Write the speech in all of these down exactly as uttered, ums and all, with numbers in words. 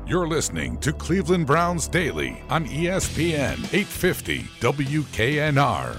You're listening to Cleveland Browns Daily on E S P N eight fifty W K N R.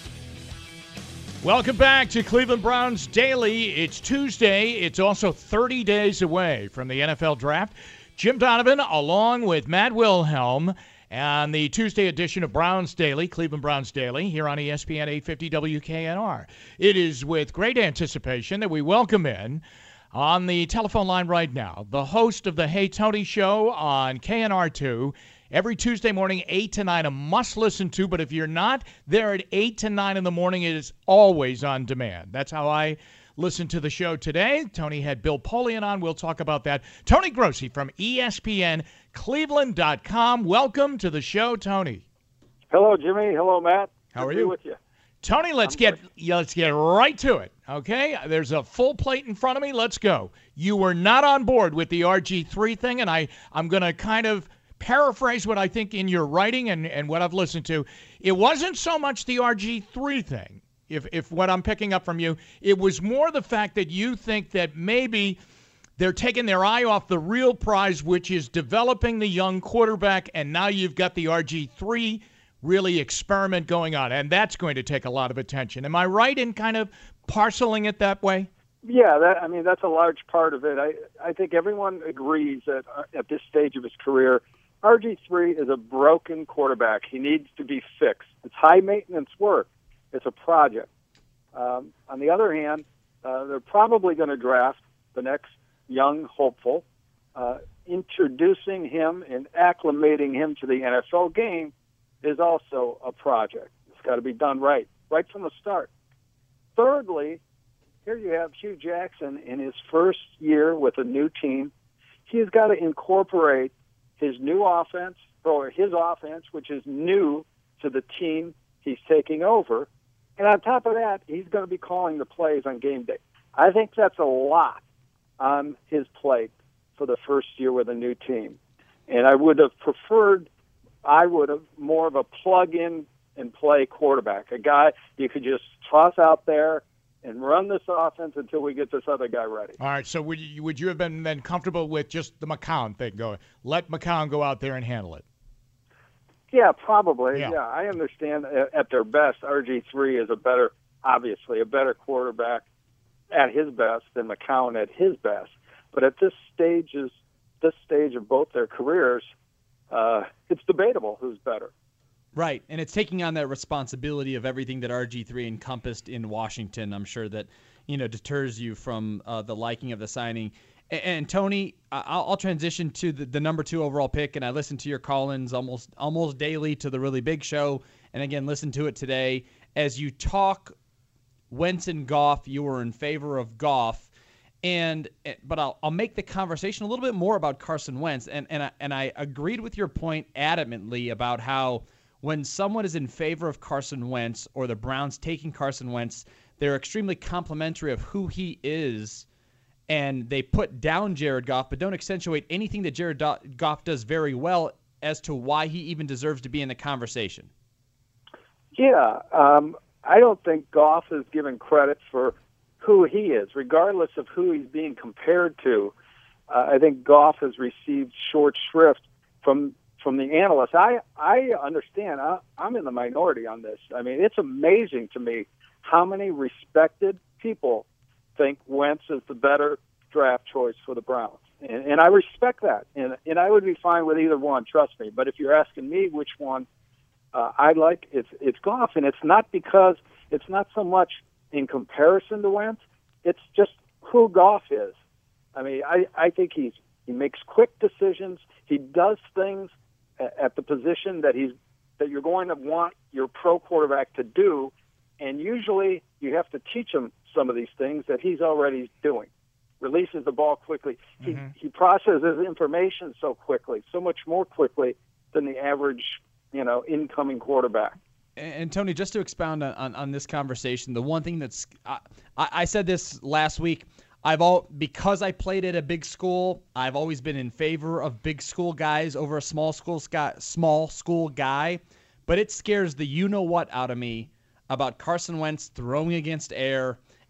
Welcome back to Cleveland Browns Daily. It's Tuesday. It's also thirty days away from the N F L Draft. Jim Donovan along with Matt Wilhelm and the Tuesday edition of Browns Daily, Cleveland Browns Daily, here on E S P N eight fifty W K N R. It is with great anticipation that we welcome in on the telephone line right now the host of the Hey Tony Show on K N R two. Every Tuesday morning, eight to nine, a must-listen to. But if you're not there at eight to nine in the morning, it is always on demand. That's how I listen to the show today. Tony had Bill Polian on. We'll talk about that. Tony Grossi from E S P N Cleveland dot com. Welcome to the show, Tony. Hello, Jimmy. Hello, Matt. How Good are to be you? with you? Tony, let's I'm get good. yeah, let's get right to it, okay? There's a full plate in front of me. Let's go. You were not on board with the R G three thing, and I, I'm going to kind of paraphrase what I think in your writing and, and what I've listened to. It wasn't so much the R G three thing, if if what I'm picking up from you. It was more the fact that you think that maybe they're taking their eye off the real prize, which is developing the young quarterback, and now you've got the R G three really experiment going on, and that's going to take a lot of attention. Am I right in kind of parceling it that way? Yeah, that, I mean, that's a large part of it. I, I think everyone agrees that uh, at this stage of his career, R G three is a broken quarterback. He needs to be fixed. It's high-maintenance work. It's a project. Um, on the other hand, uh, they're probably going to draft the next young hopeful. Uh, introducing him and acclimating him to the N F L game is also a project. It's got to be done right, right from the start. Thirdly, here you have Hugh Jackson in his first year with a new team. He's got to incorporate his new offense, or his offense, which is new to the team he's taking over. And on top of that, he's going to be calling the plays on game day. I think that's a lot on his plate for the first year with a new team. And I would have preferred I would have more of a plug-in and play quarterback, a guy you could just toss out there and run this offense until we get this other guy ready. All right, so would you, would you have been then comfortable with just the McCown thing going? Let McCown go out there and handle it. Yeah, probably. Yeah, yeah I understand at their best, R G three is a better, obviously, a better quarterback at his best than McCown at his best. But at this stage, is this stage of both their careers, Uh, it's debatable who's better. Right, and it's taking on that responsibility of everything that R G three encompassed in Washington. I'm sure that, you know, deters you from uh, the liking of the signing. And, and Tony, I'll, I'll transition to the, the number two overall pick, and I listen to your call-ins almost almost daily to the Really Big Show, and again, listen to it today. As you talk Wentz and Goff, you were in favor of Goff. And but I'll I'll make the conversation a little bit more about Carson Wentz, and and I, and I agreed with your point adamantly about how when someone is in favor of Carson Wentz or the Browns taking Carson Wentz, they're extremely complimentary of who he is, and they put down Jared Goff, but don't accentuate anything that Jared Goff does very well as to why he even deserves to be in the conversation. Yeah, um, I don't think Goff is given credit for who he is, regardless of who he's being compared to. Uh, I think Goff has received short shrift from from the analysts. I I understand. I, I'm in the minority on this. I mean, it's amazing to me how many respected people think Wentz is the better draft choice for the Browns, and, and I respect that. And and I would be fine with either one. Trust me. But if you're asking me which one uh, I like, it's it's Goff, and it's not because it's not so much in comparison to Wentz, it's just who Goff is. I mean, I, I think he's he makes quick decisions. He does things at, at the position that he's that you're going to want your pro quarterback to do, and usually you have to teach him some of these things that he's already doing. Releases the ball quickly. Mm-hmm. He he processes information so quickly, so much more quickly than the average, you know, incoming quarterback. And, Tony, just to expound on, on, on this conversation, the one thing that's I, I said this last week. I've all because I played at a big school. I've always been in favor of big school guys over a small school small school guy. But it scares the you know what out of me about Carson Wentz throwing against air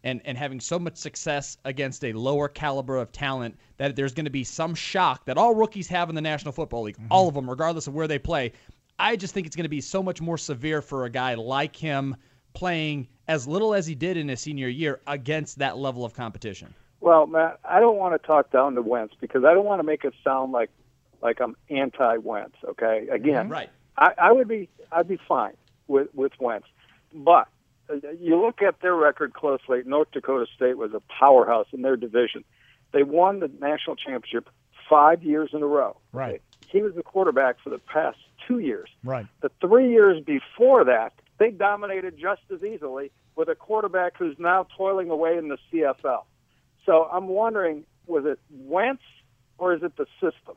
and, and having so much success against a lower caliber of talent that there's going to be some shock that all rookies have in the National Football League, mm-hmm. all of them, regardless of where they play. I just think it's going to be so much more severe for a guy like him playing as little as he did in his senior year against that level of competition. Well, Matt, I don't want to talk down to Wentz because I don't want to make it sound like like I'm anti-Wentz. Okay, again, right? I, I would be I'd be fine with with Wentz, but you look at their record closely. North Dakota State was a powerhouse in their division. They won the national championship five years in a row. Right. Okay? He was the quarterback for the past two years. Right. The three years before that, they dominated just as easily with a quarterback who's now toiling away in the C F L. So I'm wondering, was it Wentz or is it the system?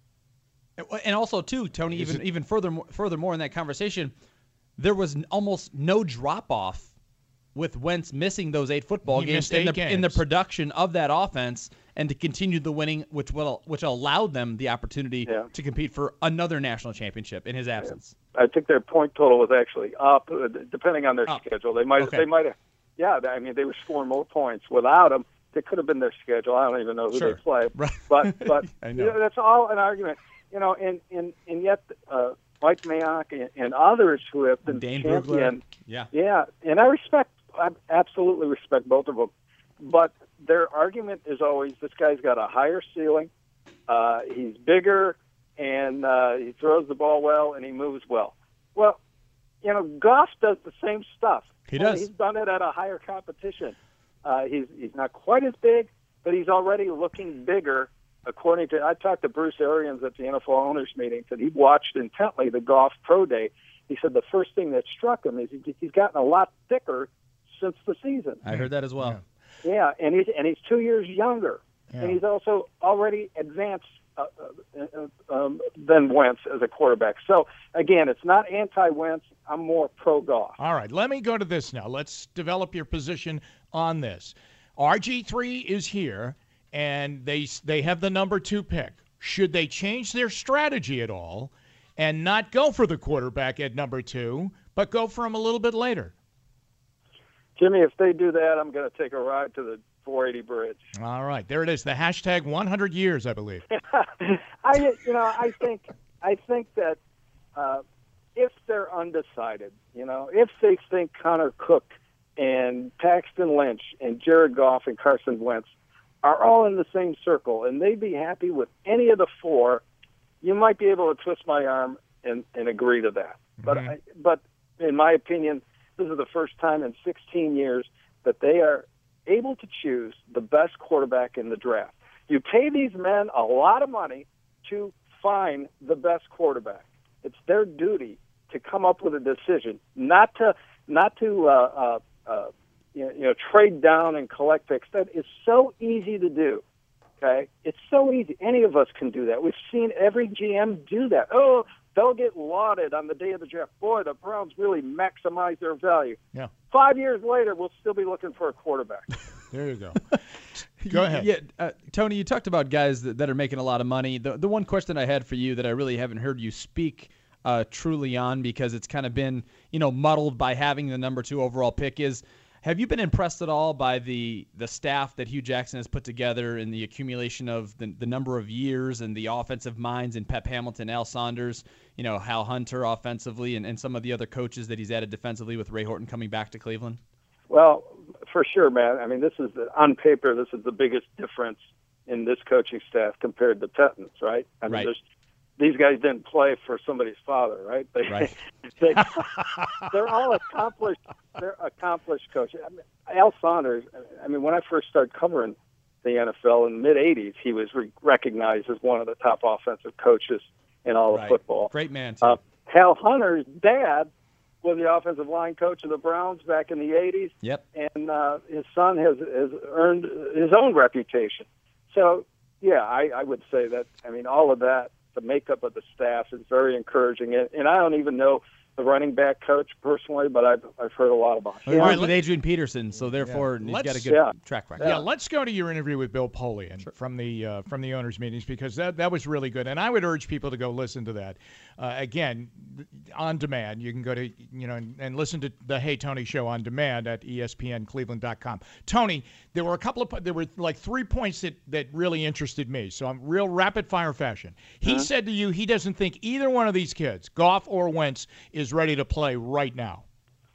And also, too, Tony, Is even it- even furthermore, furthermore in that conversation, there was n- almost no drop-off with Wentz missing those eight football He games missed in eight the in the games. production of that offense and to continue the winning, which will which allowed them the opportunity Yeah. to compete for another national championship in his absence. I think their point total was actually up, uh, depending on their Up. schedule. They might Okay. they might have, yeah. I mean, they were scoring more points without him. It could have been their schedule. I don't even know who Sure. they play, Right. but but I you know. know, that's all an argument. You know, and and and yet uh, Mike Mayock and, and others who have been Dane championed. Brugler. Yeah. Yeah, and I respect, I absolutely respect both of them. But their argument is always this guy's got a higher ceiling, uh, he's bigger, and uh, he throws the ball well, and he moves well. Well, you know, Goff does the same stuff. He Only does. He's done it at a higher competition. Uh, he's he's not quite as big, but he's already looking bigger. According to, I talked to Bruce Arians at the N F L owners meeting, said he watched intently the Goff Pro Day. He said the first thing that struck him is he, he's gotten a lot thicker since the season. I heard that as well. Yeah, and he's and he's two years younger, Yeah. and he's also already advanced uh, uh, um, than Wentz as a quarterback. So again, it's not anti-Wentz. I'm more pro-Goff. All right, let me go to this now. Let's develop your position on this. R G three is here, and they they have the number two pick. Should they change their strategy at all and not go for the quarterback at number two, but go for him a little bit later? Jimmy, if they do that, I'm going to take a ride to the four eighty bridge. All right, there it is. The hashtag one hundred years, I believe. I, you know, I think, I think that uh, if they're undecided, you know, if they think Connor Cook and Paxton Lynch and Jared Goff and Carson Wentz are all in the same circle, and they'd be happy with any of the four, you might be able to twist my arm and, and agree to that. But, Mhm. I, but in my opinion, this is the first time in sixteen years that they are able to choose the best quarterback in the draft. You pay these men a lot of money to find the best quarterback. It's their duty to come up with a decision, not to not to uh, uh, uh, you know, you know trade down and collect picks. That is so easy to do. Okay, it's so easy. Any of us can do that. We've seen every G M do that. Oh, they'll get lauded on the day of the draft. Boy, the Browns really maximize their value. Yeah. Five years later, we'll still be looking for a quarterback. There you go. Go ahead. Yeah, uh, Tony, you talked about guys that, that are making a lot of money. The the one question I had for you that I really haven't heard you speak uh, truly on because it's kind of been, you know, muddled by having the number two overall pick is, have you been impressed at all by the the staff that Hugh Jackson has put together and the accumulation of the, the number of years and the offensive minds in Pep Hamilton, Al Saunders, you know, Hal Hunter offensively, and, and some of the other coaches that he's added defensively with Ray Horton coming back to Cleveland? Well, for sure, man. I mean, this is the, on paper, this is the biggest difference in this coaching staff compared to Pettine's, right? I mean, Right. there's these guys didn't play for somebody's father, right? They, Right. they, they're all accomplished. They're accomplished coaches. I mean, Al Saunders. I mean, when I first started covering the N F L in the mid eighties, he was re- recognized as one of the top offensive coaches in all Right. of football. Great man, too. Uh, Hal Hunter's dad was the offensive line coach of the Browns back in the eighties. Yep. And uh, his son has, has earned his own reputation. So, yeah, I, I would say that, I mean, all of that, the makeup of the staff is very encouraging. And, and I don't even know the running back coach personally, but I've I've heard a lot about him. He worked with Adrian Peterson, so therefore Yeah. he's Let's- got a good Yeah. track record. Yeah, let's go to your interview with Bill Polian from the uh, from the owners' meetings, because that that was really good, and I would urge people to go listen to that. Uh, again, on demand, you can go to you know and, and listen to the Hey Tony show on demand at E S P N Cleveland dot com. Tony, there were a couple of there were like three points that that really interested me. So I'm real rapid fire fashion. He Uh-huh. said to you he doesn't think either one of these kids, Goff or Wentz, is ready to play right now.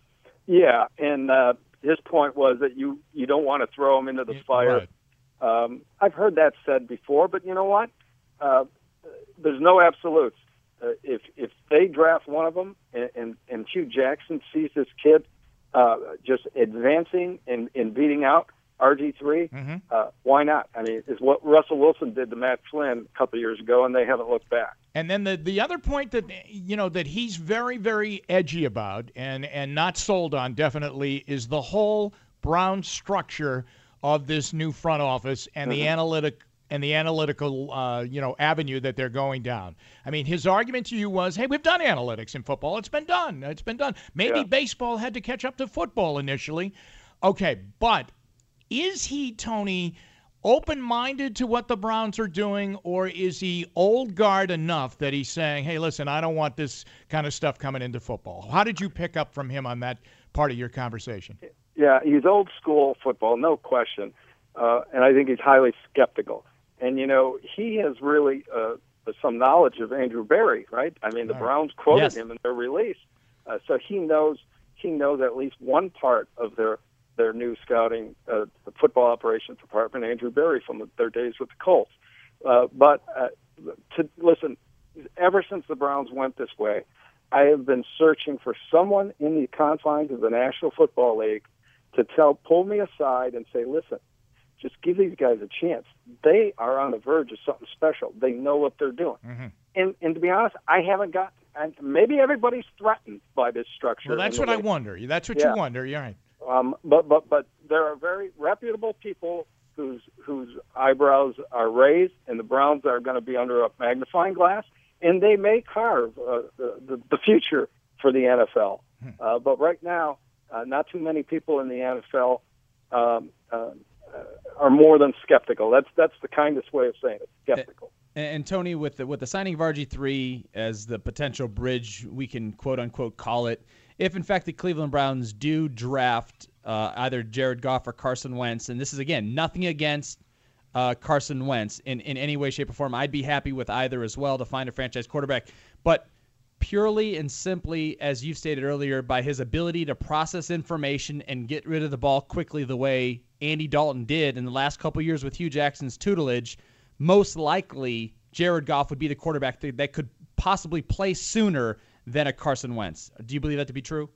Yeah, and uh, his point was that you you don't want to throw them into the fire. Right. Um, I've heard that said before, but you know what? Uh, there's no absolutes. Uh, if if they draft one of them, and, and, and Hugh Jackson sees this kid uh, just advancing and, and beating out R G three, Mm-hmm. uh, why not? I mean, it's what Russell Wilson did to Matt Flynn a couple of years ago, and they haven't looked back. And then the the other point that you know that he's very very edgy about and and not sold on definitely is the whole Brown structure of this new front office and the analytic and the analytical uh, you know avenue that they're going down. I mean, his argument to you was, "Hey, we've done analytics in football. It's been done. It's been done. Maybe Yeah. baseball had to catch up to football initially." Okay, but is he, Tony, open-minded to what the Browns are doing, or is he old guard enough that he's saying, hey, listen, I don't want this kind of stuff coming into football? How did you pick up from him on that part of your conversation? Yeah, he's old school football, no question, uh, and I think he's highly skeptical. And, you know, he has really uh, some knowledge of Andrew Berry, right? I mean, the Right. Browns quoted Yes. him in their release. Uh, so he knows he knows at least one part of their their new scouting uh, the football operations department, Andrew Berry, from the, their days with the Colts. Uh, but uh, to listen, ever since the Browns went this way, I have been searching for someone in the confines of the National Football League to tell, pull me aside and say, listen, just give these guys a chance. They are on the verge of something special. They know what they're doing. Mm-hmm. And and to be honest, I haven't got. And maybe everybody's threatened by this structure. Well, that's in the what I league. wonder. That's what Yeah. you wonder. You're right. Um, but but but there are very reputable people whose whose eyebrows are raised, and the Browns are going to be under a magnifying glass, and they may carve uh, the, the the future for the N F L. Hmm. Uh, but right now, uh, not too many people in the N F L um, uh, are more than skeptical. That's that's the kindest way of saying it. Skeptical. And, and Tony, with the with the signing of R G three as the potential bridge, we can quote unquote call it, if in fact the Cleveland Browns do draft uh, either Jared Goff or Carson Wentz, and this is again nothing against uh, Carson Wentz in, in any way, shape, or form, I'd be happy with either as well to find a franchise quarterback, but purely and simply, as you've stated earlier, by his ability to process information and get rid of the ball quickly the way Andy Dalton did in the last couple years with Hugh Jackson's tutelage, most likely Jared Goff would be the quarterback that, that could possibly play sooner than a Carson Wentz. Do you believe that to be true?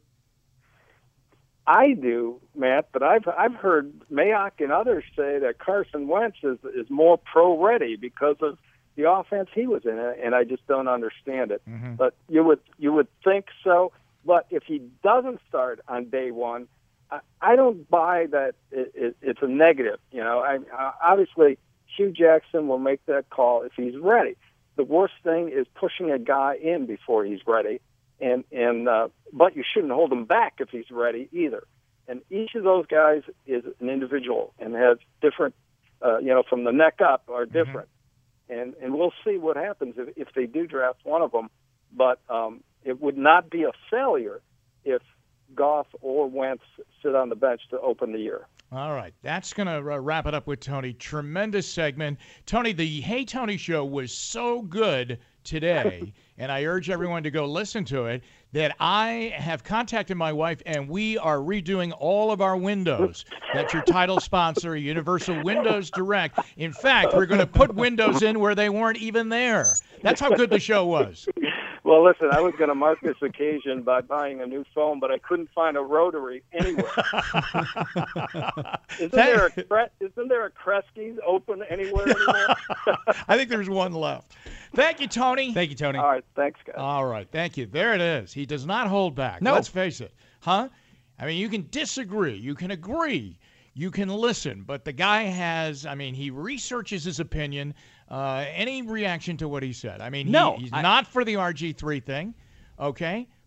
I do, Matt, but I've I've heard Mayock and others say that Carson Wentz is is more pro ready because of the offense he was in, and I just don't understand it. Mm-hmm. But you would you would think so. But if he doesn't start on day one, I, I don't buy that it, it, it's a negative. You know, I, uh, obviously Hugh Jackson will make that call if he's ready. The worst thing is pushing a guy in before he's ready. And and uh, but you shouldn't hold him back if he's ready either. And each of those guys is an individual and has different, uh, you know, from the neck up are different. Mm-hmm. And and we'll see what happens if, if they do draft one of them. But um, it would not be a failure if Goff or Wentz sit on the bench to open the year. All right, that's going to uh, wrap it up with Tony. Tremendous segment. Tony, the Hey Tony show was so good today, and I urge everyone to go listen to it, that I have contacted my wife, and we are redoing all of our windows. That's your title sponsor, Universal Windows Direct. In fact, we're going to put windows in where they weren't even there. That's how good the show was. Well, listen, I was going to mark this occasion by buying a new phone, but I couldn't find a rotary anywhere. isn't, there a, Cre- isn't there a Kresge's open anywhere anymore? I think there's one left. Thank you, Tony. Thank you, Tony. All right, thanks, guys. All right, thank you. There it is. He does not hold back. No. Let's face it. Huh? I mean, you can disagree. You can agree. You can listen. But the guy has, I mean, he researches his opinion. Uh, any reaction to what he said? I mean, he, No, he's I- not for the R G three thing, okay?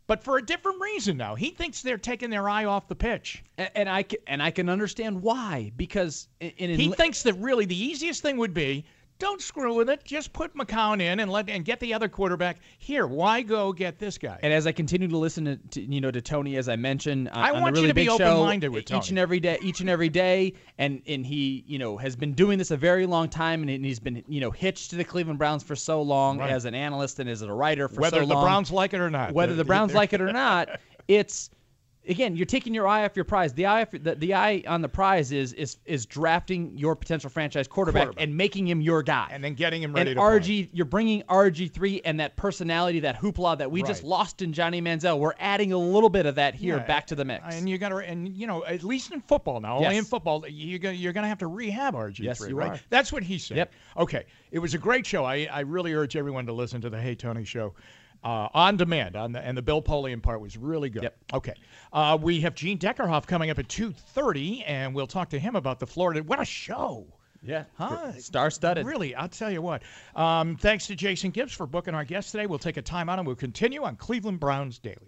but for a different reason now. He thinks they're taking their eye off the pitch. And, and I can, and I can understand why, because in, in he thinks that really the easiest thing would be, don't screw with it. Just put McCown in and let and get the other quarterback here. Why go get this guy? And as I continue to listen to, to you know to Tony, as I mentioned, uh, I on want the really you to big be show, open-minded with Tony. each and every day, each and every day, and and he you know has been doing this a very long time, and he's been you know hitched to the Cleveland Browns for so long Right. as an analyst and as a writer for Whether so long. the Browns like it or not. Whether They're- the Browns they're- like it or not, it's. Again, you're taking your eye off your prize. The eye, off, the, the eye on the prize is is is drafting your potential franchise quarterback, Quarterback. and making him your guy. and then getting him ready And to R play. G, you're bringing R G three and that personality, that hoopla that we just Right. lost in Johnny Manziel. We're adding a little bit of that here Yeah, back to the mix. And you got to, and you know, at least in football now, only Yes. in football, you're going you're going to have to rehab R G three, Yes, you right? are. That's what he said. Yep. Okay, it was a great show. I I really urge everyone to listen to the Hey Tony show. Uh, on demand, on the, and the Bill Polian part was really good. Yep. Okay. Uh, we have Gene Deckerhoff coming up at two thirty, and we'll talk to him about the Florida. What a show! yeah, Huh? star-studded. Really, I'll tell you what. Um, thanks to Jason Gibbs for booking our guest today. We'll take a time out and we'll continue on Cleveland Browns Daily.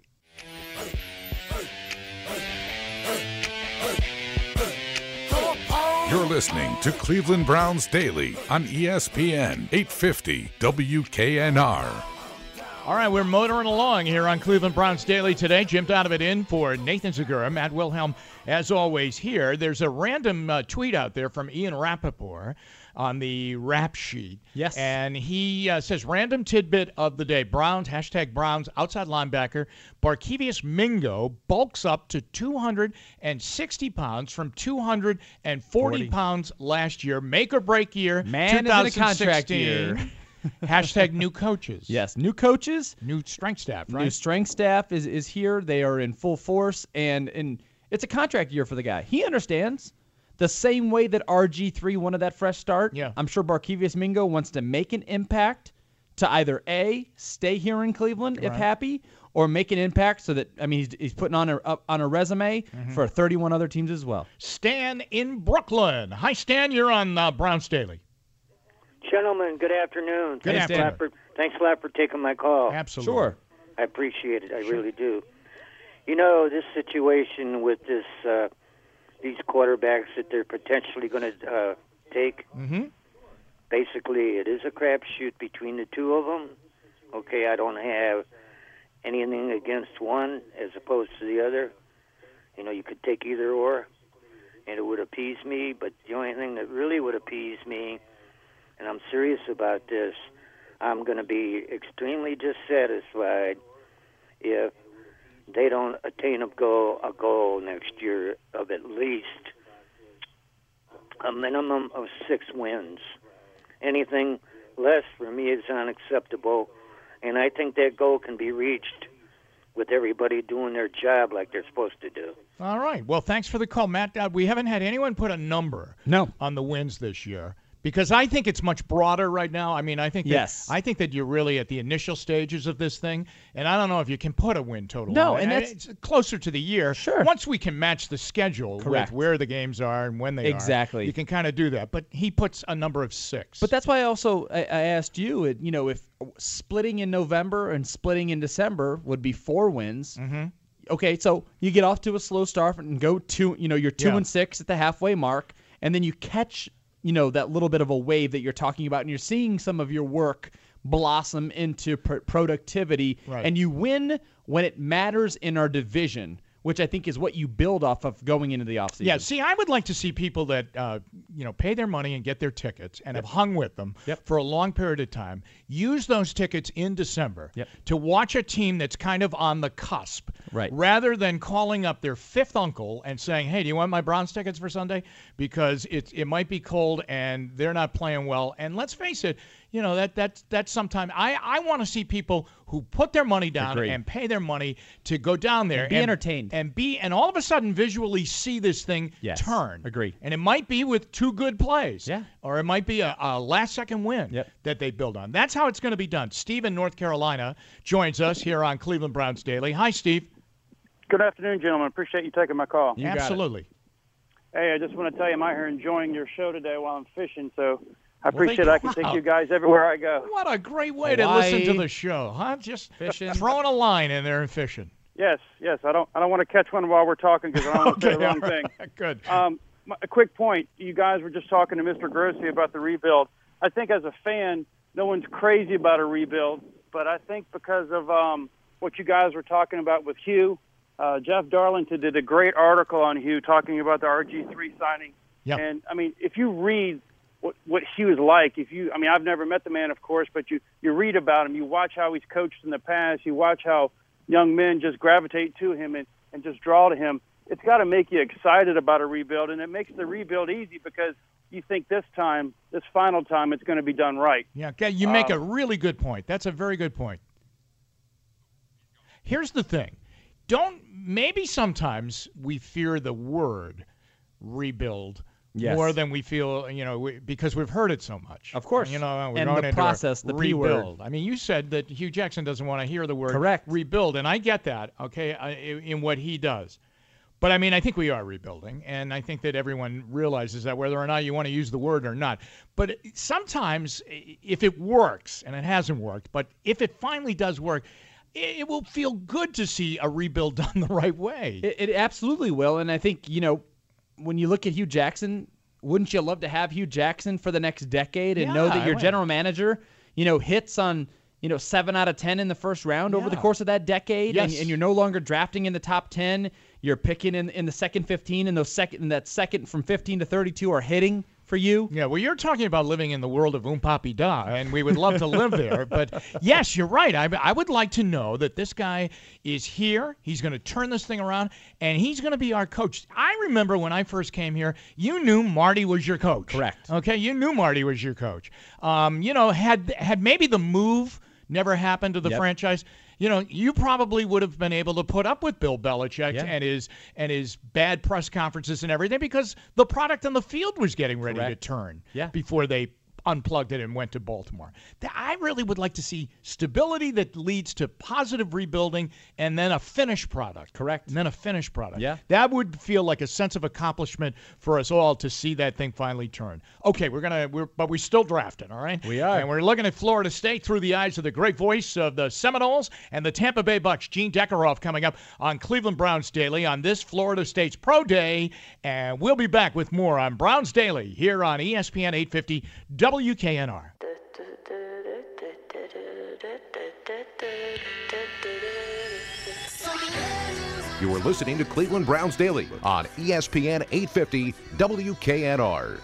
You're listening to Cleveland Browns Daily on E S P N eight fifty W K N R. All right, we're motoring along here on Cleveland Browns Daily today. Jim Donovan in for Nathan Zagura. Matt Wilhelm, as always, here. There's a random uh, tweet out there from Ian Rappaport on the rap sheet. Yes. And he uh, says, random tidbit of the day. Browns, hashtag Browns, outside linebacker, Barkevius Mingo bulks up to two hundred sixty pounds from two hundred forty forty. pounds last year. Make or break year, Man is in a contract year. twenty sixteen. Hashtag new coaches. Yes, new coaches, New strength staff, right? new strength staff is, is here. They are in full force, and, and it's a contract year for the guy. He understands. The same way that R G three wanted that fresh start, Yeah. I'm sure Barkevius Mingo wants to make an impact to either A, stay here in Cleveland if Right. happy, or make an impact so that, I mean, he's, he's putting on a up on a resume Mm-hmm. for thirty-one other teams as well. Stan in Brooklyn. Hi, Stan. You're on uh, Browns Daily. Gentlemen, good afternoon. Good thanks, a afternoon. lot for, thanks a lot for taking my call. Absolutely. Sure. I appreciate it. I really do. You know, this situation with this uh, these quarterbacks that they're potentially going to uh, take, Mm-hmm. basically it is a crapshoot between the two of them. Okay, I don't have anything against one as opposed to the other. You know, you could take either or, and it would appease me, but the only thing that really would appease me, and I'm serious about this, I'm going to be extremely dissatisfied if they don't attain a goal, a goal next year of at least a minimum of six wins. Anything less for me is unacceptable, and I think that goal can be reached with everybody doing their job like they're supposed to do. All right. Well, thanks for the call, Matt. Uh, we haven't had anyone put a number No. on the wins this year. Because I think it's much broader right now. I mean, I think that, Yes. I think that you're really at the initial stages of this thing, and I don't know if you can put a win total. No, on it. and I- that's- it's closer to the year. Sure. Once we can match the schedule Correct. with where the games are and when they Exactly. are, you can kind of do that. But he puts a number of six. But that's why I also I, I asked you, it- you know, if splitting in November and splitting in December would be four wins. Mm-hmm. Okay, so you get off to a slow start and go two, you know, you're two Yeah. and six at the halfway mark, and then you catch, you know, that little bit of a wave that you're talking about, and you're seeing some of your work blossom into pr- productivity, Right. and you win when it matters in our division, which I think is what you build off of going into the offseason. Yeah, see, I would like to see people that uh, you know pay their money and get their tickets and have hung with them Yep. for a long period of time. Use those tickets in December Yep. to watch a team that's kind of on the cusp, Right. rather than calling up their fifth uncle and saying, "Hey, do you want my Browns tickets for Sunday?" Because it it might be cold and they're not playing well. And let's face it, you know that that that's sometimes I I want to see people who put their money down Agreed. and pay their money to go down there And be entertained. and be and all of a sudden visually see this thing Yes, turn. agree. And it might be with two good plays. Yeah. Or it might be a, a last second win Yep. that they build on. That's how it's going to be done. Steve in North Carolina joins us here on Cleveland Browns Daily. Hi, Steve. Good afternoon, gentlemen. Appreciate you taking my call. You got it. Absolutely. Hey, I just want to tell you, I'm out here enjoying your show today while I'm fishing, so I Well, appreciate they- it. I can take wow. you guys everywhere I go. What a great way to listen to Hawaii. the show, huh? Just Fishing. throwing a line in there and fishing. Yes, yes. I don't I don't want to catch one while we're talking because I don't want to say the wrong all thing. right, good. Um, my- a quick point. You guys were just talking to Mister Grossi about the rebuild. I think as a fan, no one's crazy about a rebuild, but I think because of um, what you guys were talking about with Hugh, uh, Jeff Darlington did a great article on Hugh talking about the R G three signing. Yeah. And, I mean, if you read what, what Hugh is like, if you, I mean, I've never met the man, of course, but you, you read about him, you watch how he's coached in the past, you watch how young men just gravitate to him and, and just draw to him. It's got to make you excited about a rebuild, and it makes the rebuild easy because you think this time, this final time, it's going to be done right. Yeah, okay, you make a Um, really good point. That's a very good point. Here's the thing. Don't maybe sometimes we fear the word rebuild Yes. more than we feel, you know, we, because we've heard it so much. Of course. You know, we're And going the into process, the P word. rebuild. I mean, you said that Hugh Jackson doesn't want to hear the word Correct. rebuild, and I get that, okay, uh, in, in what he does. But, I mean, I think we are rebuilding, and I think that everyone realizes that whether or not you want to use the word or not. But sometimes, if it works, and it hasn't worked, but if it finally does work, it, it will feel good to see a rebuild done the right way. It, it absolutely will, and I think, you know, when you look at Hugh Jackson, wouldn't you love to have Hugh Jackson for the next decade and know Yeah, that your I- general manager, you know, hits on, you know, seven out of ten in the first round over the Yeah. course of that decade, and, Yes. and you're no longer drafting in the top ten. You're picking in, in the second fifteen, and those second, and that second from fifteen to thirty-two are hitting for you. Yeah, well, you're talking about living in the world of Um Papi Da, and we would love to live there. But yes, you're right. I, I would like to know that this guy is here. He's going to turn this thing around, and he's going to be our coach. I remember when I first came here, you knew Marty was your coach. Correct. Okay, you knew Marty was your coach. Um, you know, had had maybe the move never happened to the Yep. franchise, you know, you probably would have been able to put up with Bill Belichick Yeah. and his and his bad press conferences and everything because the product on the field was getting ready Correct. to turn Yeah. before they unplugged it and went to Baltimore. Th- I really would like to see stability that leads to positive rebuilding and then a finished product. Correct. And then a finished product. Yeah. That would feel like a sense of accomplishment for us all to see that thing finally turn. Okay, we're gonna we're but we're still drafting, all right? We are. And we're looking at Florida State through the eyes of the great voice of the Seminoles and the Tampa Bay Bucks. Gene Deckeroff coming up on Cleveland Browns Daily on this Florida State's Pro Day. And we'll be back with more on Browns Daily here on E S P N eight fifty W K N R. You are listening to Cleveland Browns Daily on E S P N eight fifty W K N R.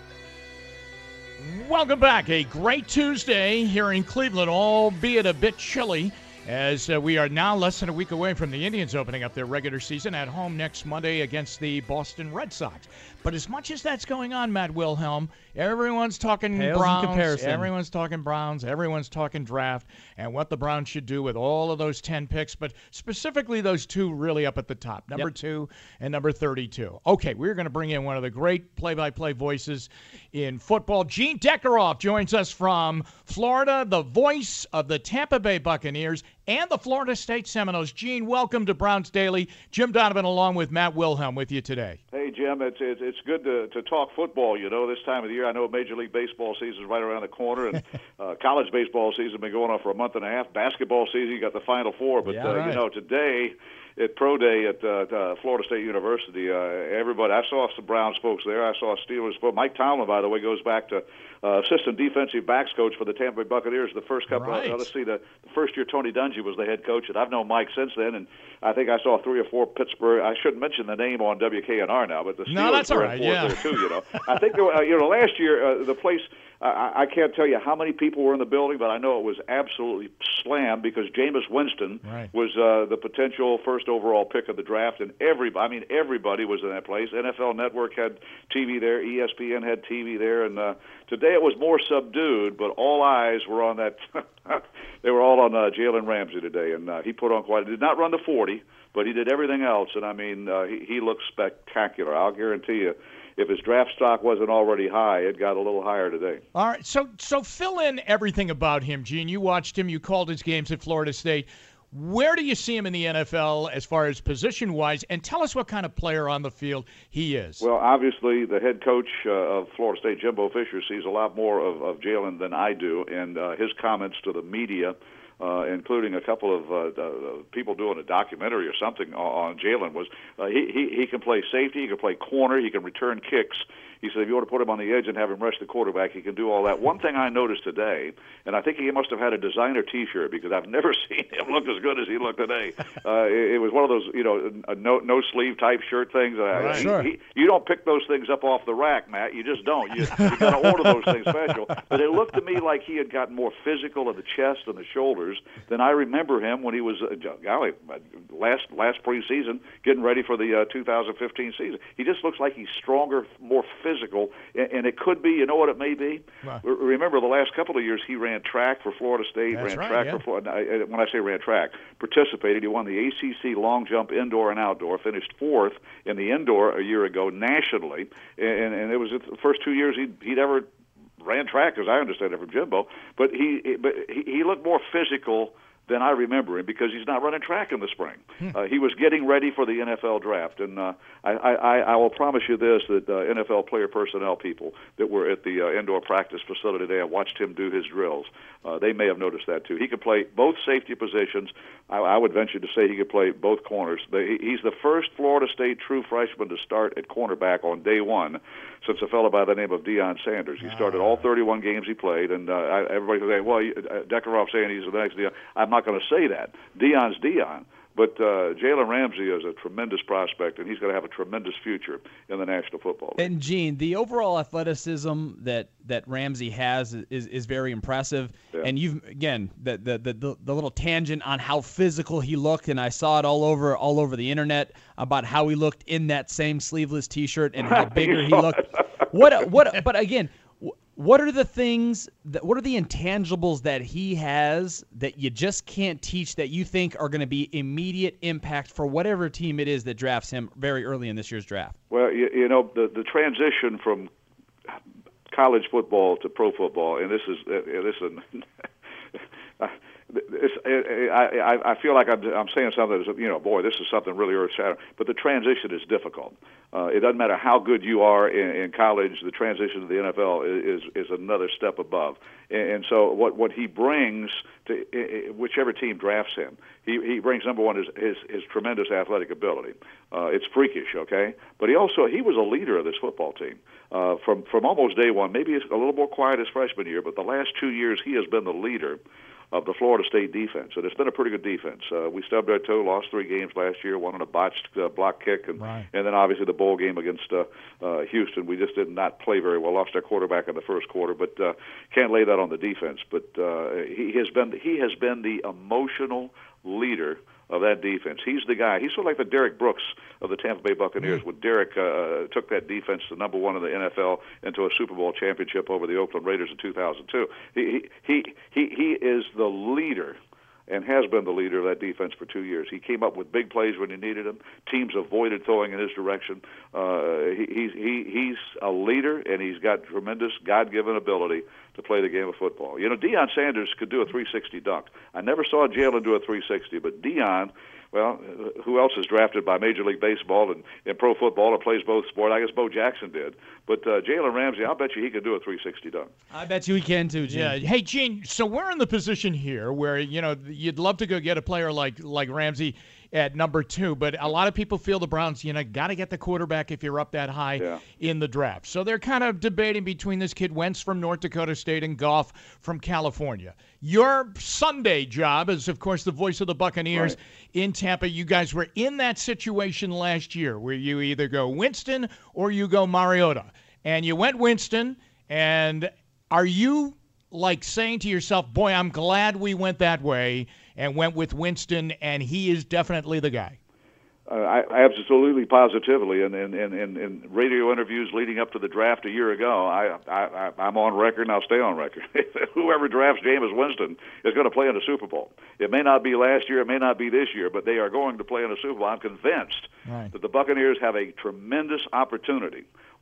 Welcome back. A great Tuesday here in Cleveland, albeit a bit chilly, as uh, we are now less than a week away from the Indians opening up their regular season at home next Monday against the Boston Red Sox. But as much as that's going on, Matt Wilhelm, everyone's talking Pales in Browns, comparison. everyone's talking Browns, everyone's talking draft, and what the Browns should do with all of those ten picks, but specifically those two really up at the top, number Yep. two and number thirty-two. Okay, we're going to bring in one of the great play-by-play voices in football. Gene Deckeroff joins us from Florida, the voice of the Tampa Bay Buccaneers and the Florida State Seminoles. Gene, welcome to Browns Daily. Jim Donovan along with Matt Wilhelm with you today. Hey, Jim, it's it's, it's good to, to talk football, you know, this time of the year. I know Major League Baseball season is right around the corner, and uh, college baseball season has been going on for a month and a half. Basketball season, you got the Final Four. But, Yeah, uh, right. you know, today at Pro Day at uh, uh, Florida State University, uh, everybody, I saw some Browns folks there. I saw Steelers folks. Mike Tomlin, by the way, goes back to uh, assistant defensive backs coach for the Tampa Bay Buccaneers the first couple Right. of, uh, let's see, the, the first year Tony Dungy was the head coach, and I've known Mike since then, and I think I saw three or four Pittsburgh. I shouldn't mention the name on W K N R now, but the Steelers No, that's all were right, in fourth yeah. there too. You know, I think there were, uh, you know last year uh, the place. I, I can't tell you how many people were in the building, but I know it was absolutely slammed because Jameis Winston Right. was uh, the potential first overall pick of the draft, and everybody, I mean, everybody was in that place. N F L Network had T V there, E S P N had T V there, and uh, today it was more subdued, but all eyes were on that. They were all on uh, Jalen Ramsey today, and uh, he put on quite. Did not run the forty, but he did everything else, and I mean, uh, he, he looked spectacular. I'll guarantee you. If his draft stock wasn't already high, it got a little higher today. All right, so so fill in everything about him, Gene. You watched him. You called his games at Florida State. Where do you see him in the N F L as far as position-wise? And tell us what kind of player on the field he is. Well, obviously, the head coach uh, of Florida State, Jimbo Fisher, sees a lot more of, of Jalen than I do, and uh, his comments to the media, uh, including a couple of uh, uh, people doing a documentary or something on, on Jalen, was uh, he, he, he can play safety, he can play corner, he can return kicks. He said if you want to put him on the edge and have him rush the quarterback, he can do all that. One thing I noticed today, and I think he must have had a designer T-shirt because I've never seen him look as good as he looked today. Uh, it, it was one of those, you know, no no sleeve type shirt things. Uh, right. he, Sure. he, you don't pick those things up off the rack, Matt. You just don't. You, you got to order those things special. But it looked to me like he had gotten more physical in the chest and the shoulders than I remember him when he was, uh, golly, last last preseason, getting ready for the uh, two thousand fifteen season. He just looks like he's stronger, more physical. And, and it could be, you know what it may be? Wow. Remember, the last couple of years he ran track for Florida State, That's ran right, track yeah. for Florida. When I say ran track, participated. He won the A C C long jump indoor and outdoor, finished fourth in the indoor a year ago nationally. And, and it was the first two years he'd, he'd ever ran track, as I understand it from Jimbo. But he, but he, he looked more physical than I remember him because he's not running track in the spring. Hmm. Uh, he was getting ready for the N F L draft, and uh, I, I, I will promise you this, that uh, N F L player personnel people that were at the uh, indoor practice facility today, I watched him do his drills. Uh, they may have noticed that too. He could play both safety positions. I, I would venture to say he could play both corners. He, he's the first Florida State true freshman to start at cornerback on day one since a fellow by the name of Deion Sanders. He started all thirty-one games he played, and uh, I, everybody was saying, well, uh, Deckerhoff saying he's the next Deion. I'm not going to say that. Deion's Deion. But uh, Jalen Ramsey is a tremendous prospect, and he's going to have a tremendous future in the National Football League. And, Gene, the overall athleticism that, that Ramsey has is is very impressive. Yeah. And you've, again, the, the the the little tangent on how physical he looked, and I saw it all over all over the internet about how he looked in that same sleeveless T-shirt and how bigger he looked. What what? But again, what are the things that, what are the intangibles that he has that you just can't teach that you think are going to be immediate impact for whatever team it is that drafts him very early in this year's draft? Well, you, you know, the the transition from college football to pro football, and this is uh, this is It's, I, I feel like I'm, I'm saying something that's, you know, boy, this is something really earth-shattering. But the transition is difficult. Uh, it doesn't matter how good you are in, in college. The transition to the N F L is is another step above. And, and so what what he brings to whichever team drafts him, he he brings, number one, his his, his tremendous athletic ability. Uh, it's freakish, okay. But he also he was a leader of this football team uh, from from almost day one. Maybe it's a little more quiet his freshman year, but the last two years he has been the leader of the Florida State defense, and it's been a pretty good defense. Uh, we stubbed our toe, lost three games last year, one on a botched uh, block kick, and right. and then obviously the bowl game against uh, uh, Houston. We just did not play very well. Lost our quarterback in the first quarter, but uh, can't lay that on the defense. But uh, he has been he has been the emotional leader of that defense. He's the guy. He's sort of like the Derek Brooks of the Tampa Bay Buccaneers, mm-hmm. when Derek uh, took that defense to number one in the N F L into a Super Bowl championship over the Oakland Raiders in two thousand two. He he he he is the leader and has been the leader of that defense for two years. He came up with big plays when he needed them. Teams avoided throwing in his direction. Uh, he, he's he, he's a leader, and he's got tremendous God-given ability to play the game of football. You know, Deion Sanders could do a three sixty dunk. I never saw Jalen do a three sixty, but Deion, well, who else is drafted by Major League Baseball and, and pro football and plays both sports? I guess Bo Jackson did. But uh, Jalen Ramsey, I'll bet you he could do a three sixty dunk. I bet you he can too, Gene. Yeah. Hey, Gene, so we're in the position here where, you know, you'd love to go get a player like like Ramsey at number two, but a lot of people feel the Browns, you know, got to get the quarterback if you're up that high yeah. in the draft. So they're kind of debating between this kid Wentz from North Dakota State and Goff from California. Your Sunday job is, of course, the voice of the Buccaneers right. in Tampa. You guys were in that situation last year where you either go Winston or you go Mariota. And you went Winston, and are you like saying to yourself, boy, I'm glad we went that way and went with Winston, and he is definitely the guy? Uh, I absolutely, positively, and in, in, in, in radio interviews leading up to the draft a year ago, I, I, I'm on record, and I'll stay on record. Whoever drafts Jameis Winston is going to play in the Super Bowl. It may not be last year, it may not be this year, but they are going to play in the Super Bowl. I'm convinced right. that the Buccaneers have a tremendous opportunity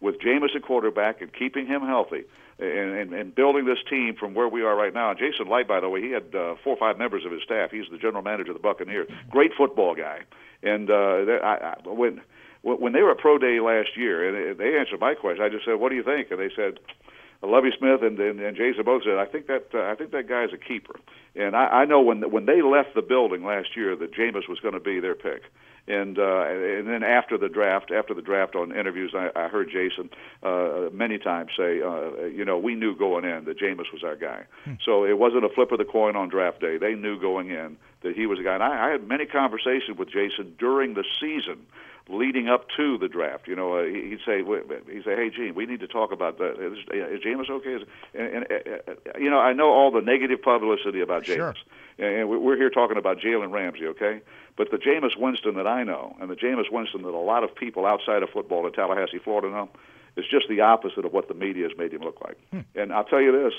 with Jameis at quarterback and keeping him healthy and, and, and building this team from where we are right now. And Jason Light, by the way, he had uh, four or five members of his staff. He's the general manager of the Buccaneers. Great football guy. And uh, I, I, when when they were at Pro Day last year, and they answered my question, I just said, "What do you think?" And they said, Lovie Smith and, and, and Jason both said, I think that uh, I think that guy's a keeper. And I, I know when when they left the building last year that Jameis was going to be their pick. And uh, and then after the draft, after the draft on interviews, I, I heard Jason uh, many times say, uh, you know, we knew going in that Jameis was our guy. Hmm. So it wasn't a flip of the coin on draft day. They knew going in that he was a guy. And I, I had many conversations with Jason during the season leading up to the draft. You know, uh, he'd say, he'd say, hey, Gene, we need to talk about that. Is, is Jameis okay? Is, and, and uh, you know, I know all the negative publicity about Jameis. Sure. And we're here talking about Jalen Ramsey, okay? But the Jameis Winston that I know, and the Jameis Winston that a lot of people outside of football in Tallahassee, Florida know, is just the opposite of what the media has made him look like. Hmm. And I'll tell you this,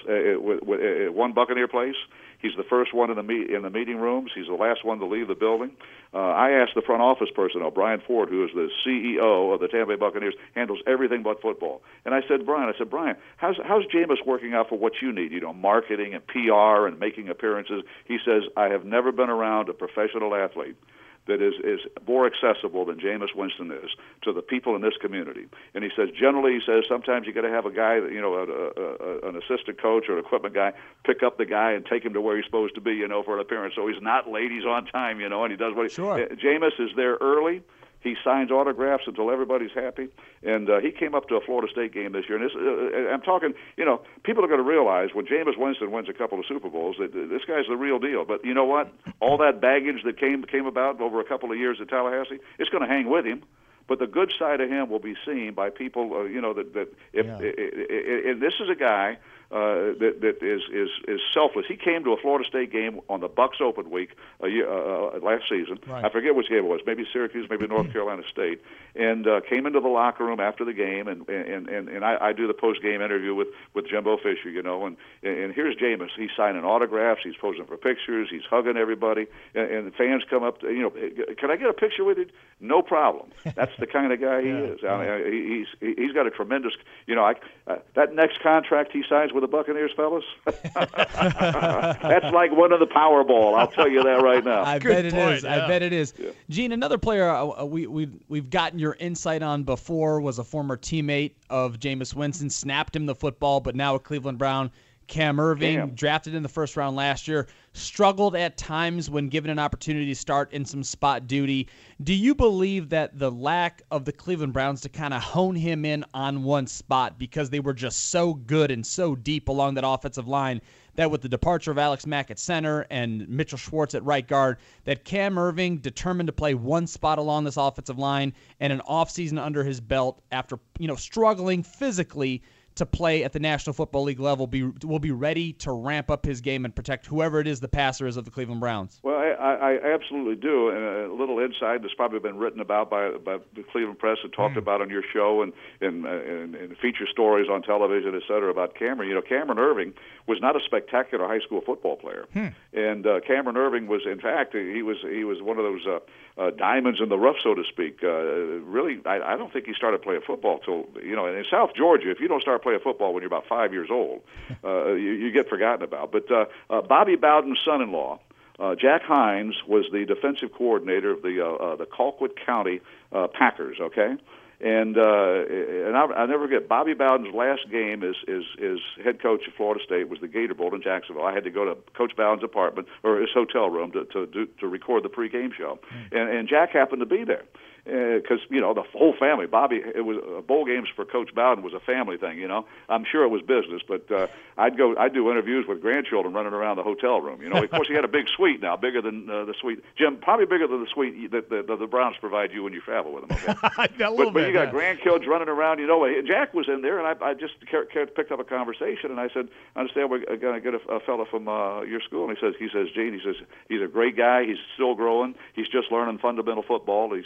uh, at one Buccaneer place, he's the first one in the me- in the meeting rooms. He's the last one to leave the building. Uh, I asked the front office personnel, Brian Ford, who is the C E O of the Tampa Bay Buccaneers, handles everything but football. And I said, Brian, I said, Brian, how's how's Jameis working out for what you need? You know, marketing and P R and making appearances. He says, I have never been around a professional athlete that is, is more accessible than Jameis Winston is to the people in this community. And he says, generally, he says, sometimes you got to have a guy, that, you know, a, a, a, an assistant coach or an equipment guy, pick up the guy and take him to where he's supposed to be, you know, for an appearance. So he's not late, he's on time, you know, and he does what he... Sure. Uh, Jameis is there early. He signs autographs until everybody's happy. And uh, he came up to a Florida State game this year. And this, uh, I'm talking, you know, people are going to realize when Jameis Winston wins a couple of Super Bowls that this guy's the real deal. But you know what? All that baggage that came came about over a couple of years at Tallahassee, it's going to hang with him. But the good side of him will be seen by people, uh, you know, that, that if yeah. it, it, it, and this is a guy uh, that that is, is is selfless. He came to a Florida State game on the Bucs Open week a year, uh, last season. Right. I forget which game it was, maybe Syracuse, maybe North Carolina State, and uh, came into the locker room after the game, and and and, and I, I do the post game interview with, with Jimbo Fisher, you know, and and here's Jameis. He's signing autographs, he's posing for pictures, he's hugging everybody, and, and the fans come up, to, you know, can I get a picture with you? No problem. That's the kind of guy he yeah. is. I mean, he's he's got a tremendous, you know, I, uh, that next contract he signs with the Buccaneers, fellas, that's like one of the Powerball. I'll tell you that right now. I Good bet it point, is. yeah. I bet it is. Yeah. Gene, another player uh, we we've we've gotten your insight on before was a former teammate of Jameis Winston, snapped him the football, but now a Cleveland Brown. Cam Irving, Cam. drafted in the first round last year, struggled at times when given an opportunity to start in some spot duty. Do you believe that the lack of the Cleveland Browns to kind of hone him in on one spot because they were just so good and so deep along that offensive line that with the departure of Alex Mack at center and Mitchell Schwartz at right guard, that Cam Irving determined to play one spot along this offensive line and an offseason under his belt after, you know, struggling physically to play at the National Football League level, be will be ready to ramp up his game and protect whoever it is the passer is of the Cleveland Browns? Well, I, I absolutely do. And a little insight that's probably been written about by, by the Cleveland Press and talked mm. about on your show and, and, uh, and, and feature stories on television, et cetera, about Cameron. You know, Cameron Irving was not a spectacular high school football player. Hmm. And uh, Cameron Irving was, in fact, he was he was one of those uh, uh, diamonds in the rough, so to speak. Uh, really, I, I don't think he started playing football till, you know, in South Georgia, if you don't start playing football when you're about five years old, uh, you, you get forgotten about. But uh, uh, Bobby Bowden's son-in-law, uh, Jack Hines, was the defensive coordinator of the uh, uh, the Colquitt County uh, Packers. Okay, and uh, and I, I never forget Bobby Bowden's last game as is is head coach of Florida State was the Gator Bowl in Jacksonville. I had to go to Coach Bowden's apartment or his hotel room to to do, to record the pregame show, mm. and and Jack happened to be there. Because uh, you know the whole family, Bobby. It was uh, bowl games for Coach Bowden was a family thing. You know, I'm sure it was business, but uh, I'd go, I'd do interviews with grandchildren running around the hotel room. You know, of course he had a big suite now, bigger than uh, the suite. Jim, probably bigger than the suite that the, the, the Browns provide you when you travel with them. Okay? a little but, but bit, you got yeah. grandkids running around. You know, Jack was in there, and I, I just picked up a conversation, and I said, I understand we're going to get a, a fellow from uh, your school, and he says, he says, Gene, he says he's a great guy. He's still growing. He's just learning fundamental football. He says he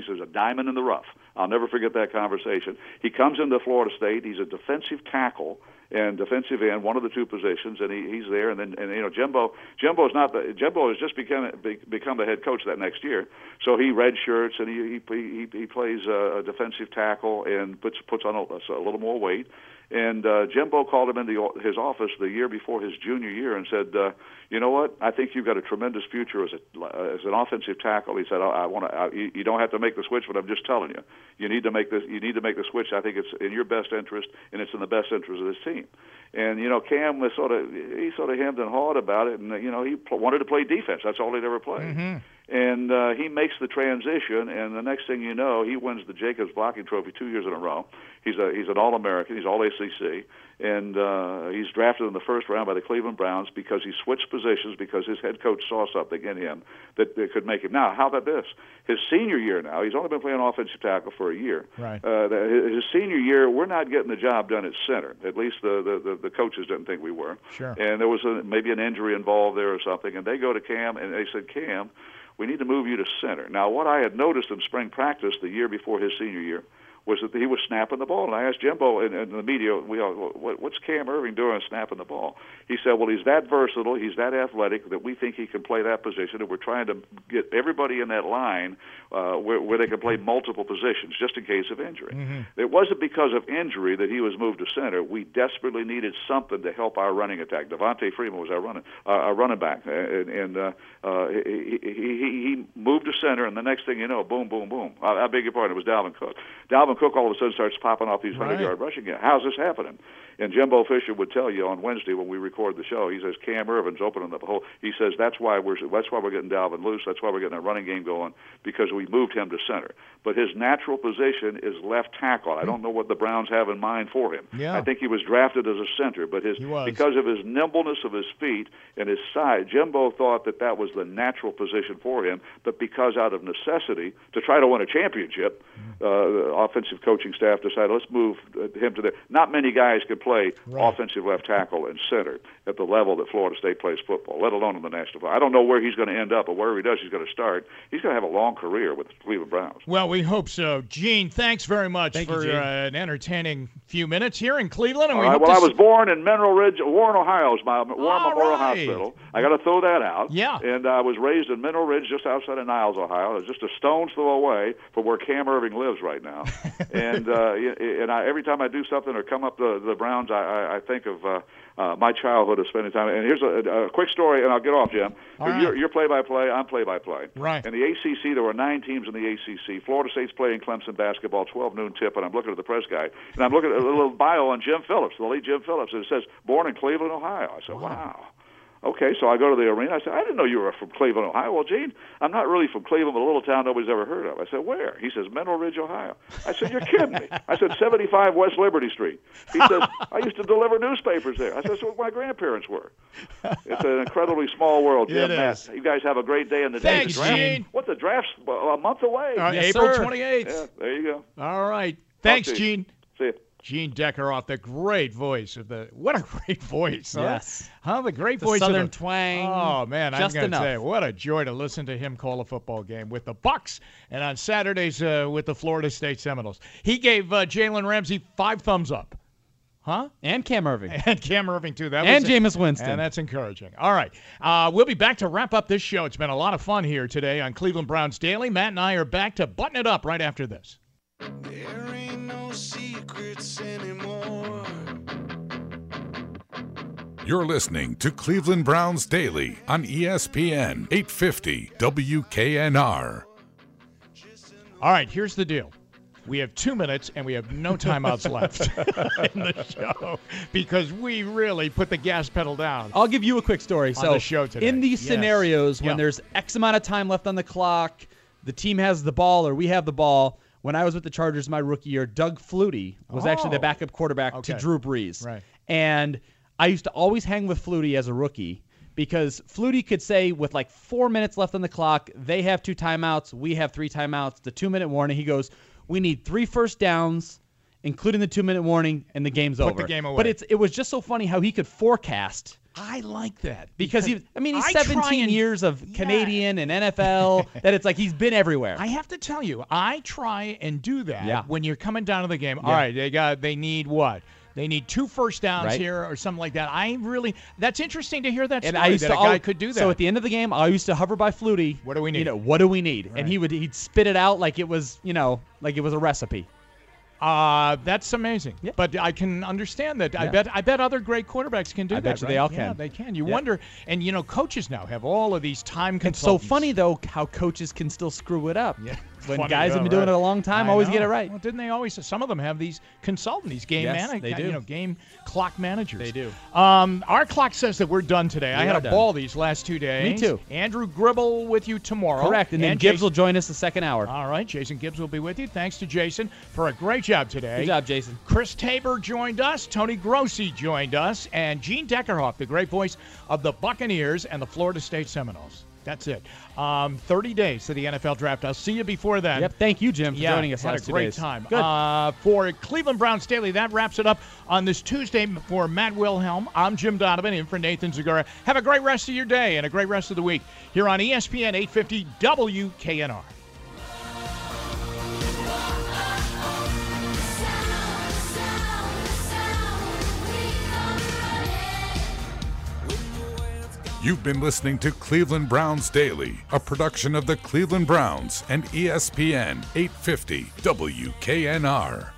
He's a diamond in the rough. I'll never forget that conversation. He comes into Florida State. He's a defensive tackle and defensive end, one of the two positions, and he, he's there. And then, and you know, Jimbo, Jimbo's not the Jimbo has just become be, become the head coach that next year. So he redshirts and he he he, he plays a defensive tackle and puts puts on a, a little more weight. And uh, Jimbo called him into his office the year before his junior year and said, uh, "You know what? I think you've got a tremendous future as a as an offensive tackle." He said, "I, I want to. You, you don't have to make the switch, but I'm just telling you, you need to make this. You need to make the switch. I think it's in your best interest, and it's in the best interest of this team." And you know, Cam was sort of he sort of hemmed and hawed about it, and you know, he pl- wanted to play defense. That's all he'd ever played. Mm-hmm. And uh, he makes the transition, and the next thing you know, he wins the Jacobs Blocking Trophy two years in a row. He's a he's an All-American. He's All A C C, and uh, he's drafted in the first round by the Cleveland Browns because he switched positions because his head coach saw something in him that, that could make him. Now, how about this? His senior year now, he's only been playing offensive tackle for a year. Right. Uh, the, his senior year, we're not getting the job done at center. At least the, the, the, the coaches didn't think we were. Sure. And there was a, maybe an injury involved there or something, and they go to Cam, and they said, "Cam, we need to move you to center." Now, what I had noticed in spring practice the year before his senior year was that he was snapping the ball. And I asked Jimbo in, in the media, we all, what, what's Cam Erving doing snapping the ball? He said, well, he's that versatile, he's that athletic that we think he can play that position, and we're trying to get everybody in that line uh, where, where they can play multiple positions just in case of injury. Mm-hmm. It wasn't because of injury that he was moved to center. We desperately needed something to help our running attack. Devontae Freeman was our running, uh, our running back, and, and uh, uh, he, he, he moved to center, and the next thing you know, boom, boom, boom. I, I beg your pardon, it was Dalvin Cook. Dalvin Cook all of a sudden starts popping off these hundred-yard right. rushing games. How's this happening? And Jimbo Fisher would tell you on Wednesday when we record the show, he says Cam Ervin's opening up a hole. He says that's why we're that's why we're getting Dalvin loose. That's why we're getting a running game going, because we moved him to center. But his natural position is left tackle. I don't know what the Browns have in mind for him. Yeah. I think he was drafted as a center, but his because of his nimbleness of his feet and his size, Jimbo thought that that was the natural position for him. But because out of necessity to try to win a championship, uh, the offensive coaching staff decided let's move him to there. Not many guys could play right. offensive left tackle and center at the level that Florida State plays football, let alone in the national football. I don't know where he's going to end up, but wherever he does, he's going to start. He's going to have a long career with the Cleveland Browns. Well, we hope so. Gene, thanks very much Thank for you, uh, an entertaining few minutes here in Cleveland. And All we right, hope well, I to was s- born in Mineral Ridge, Warren, Ohio. Is my Warren All Memorial right. Hospital. I got to throw that out. Yeah. And I was raised in Mineral Ridge, just outside of Niles, Ohio. It's just a stone's throw away from where Cam Erving lives right now. and uh, and I, every time I do something or come up the the Browns, I, I, I think of uh, uh, my childhood of spending time. And here's a, a quick story, and I'll get off, Jim. All you're, right. you're play-by-play. I'm play-by-play. Right. In the A C C, there were nine teams in the A C C. Florida State's playing Clemson basketball, twelve noon tip, and I'm looking at the press guy, and I'm looking at a little bio on Jim Phillips, the late Jim Phillips, and it says, born in Cleveland, Ohio. I said, wow. wow. Okay, so I go to the arena. I said, I didn't know you were from Cleveland, Ohio. Well, Gene, I'm not really from Cleveland, but a little town nobody's ever heard of. I said, where? He says, Mineral Ridge, Ohio. I said, you're kidding me. I said, seventy-five West Liberty Street. He says, I used to deliver newspapers there. I said, that's what my grandparents were. It's an incredibly small world, Jim. It Matt, is. you guys have a great day in the Thanks, day. The draft, Gene. What, the draft's a month away? Uh, Yes, April sir. twenty-eighth. Yeah, there you go. All right. Thanks, to you. Gene. See you. Gene Deckeroff, the great voice of the. What a great voice! Huh? Yes. Huh? The great The voice Southern of the, twang. Oh man, just I'm going to enough. say, what a joy to listen to him call a football game with the Bucks, and on Saturdays uh, with the Florida State Seminoles. He gave uh, Jalen Ramsey five thumbs up. Huh? And Cam Erving. And Cam Irving, too. That And was Jameis Winston. And that's encouraging. All right. Uh, we'll be back to wrap up this show. It's been a lot of fun here today on Cleveland Browns Daily. Matt and I are back to button it up right after this. There ain't no secrets anymore. You're listening to Cleveland Browns Daily on E S P N eight fifty W K N R. All right, here's the deal. We have two minutes, and we have no timeouts left in the show because we really put the gas pedal down. I'll give you a quick story. On so the show today. in these Yes. scenarios when Yeah. there's X amount of time left on the clock, the team has the ball or we have the ball. When I was with the Chargers my rookie year, Doug Flutie was actually the Oh. backup quarterback Okay. to Drew Brees. Right. And I used to always hang with Flutie as a rookie because Flutie could say with like four minutes left on the clock, they have two timeouts, we have three timeouts, the two-minute warning. He goes, we need three first downs including the two-minute warning, and the game's Put over. the game away. But it's it was just so funny how he could forecast. I like that. Because, he, I mean, he's I try seventeen and- years of Yeah. Canadian and N F L, that it's like he's been everywhere. I have to tell you, I try and do that Yeah. when you're coming down to the game. All Yeah. right, they got they need what? They need two first downs Right. here or something like that. I really that's interesting to hear that and story I used that to a guy al- could do that. So at the end of the game, I used to hover by Flutie. What do we need? You know, what do we need? Right. And he would he'd spit it out like it was, you know, like it was a recipe. Uh, that's amazing. Yeah. But I can understand that. I Yeah. bet I bet other great quarterbacks can do I that. bet you right? they all Yeah, can. they can. You Yeah. wonder, and you know, coaches now have all of these time It's so consultants. funny though how coaches can still screw it up. Yeah. When Funny, guys yeah, have been doing right. it a long time, I always know. get it right. Well, didn't they always? Some of them have these consultants, these game Yes, managers, they do. you know, game clock managers. They do. Um, our clock says that we're done today. I We had are a done. ball these last two days. Me too. Andrew Gribble with you tomorrow. Correct. And then Gibbs will join us the second hour. All right, Jason Gibbs will be with you. Thanks to Jason for a great job today. Good job, Jason. Chris Tabor joined us. Tony Grossi joined us. And Gene Deckerhoff, the great voice of the Buccaneers and the Florida State Seminoles. That's it. Um, thirty days to the N F L draft. I'll see you before then. Yep. Thank you, Jim, for Yeah, joining us had last a two great days. time. Good. Uh, for Cleveland Browns Daily, that wraps it up on this Tuesday. For Matt Wilhelm, I'm Jim Donovan, in for Nathan Zagura. Have a great rest of your day and a great rest of the week here on E S P N eight fifty W K N R. You've been listening to Cleveland Browns Daily, a production of the Cleveland Browns and E S P N eight fifty W K N R.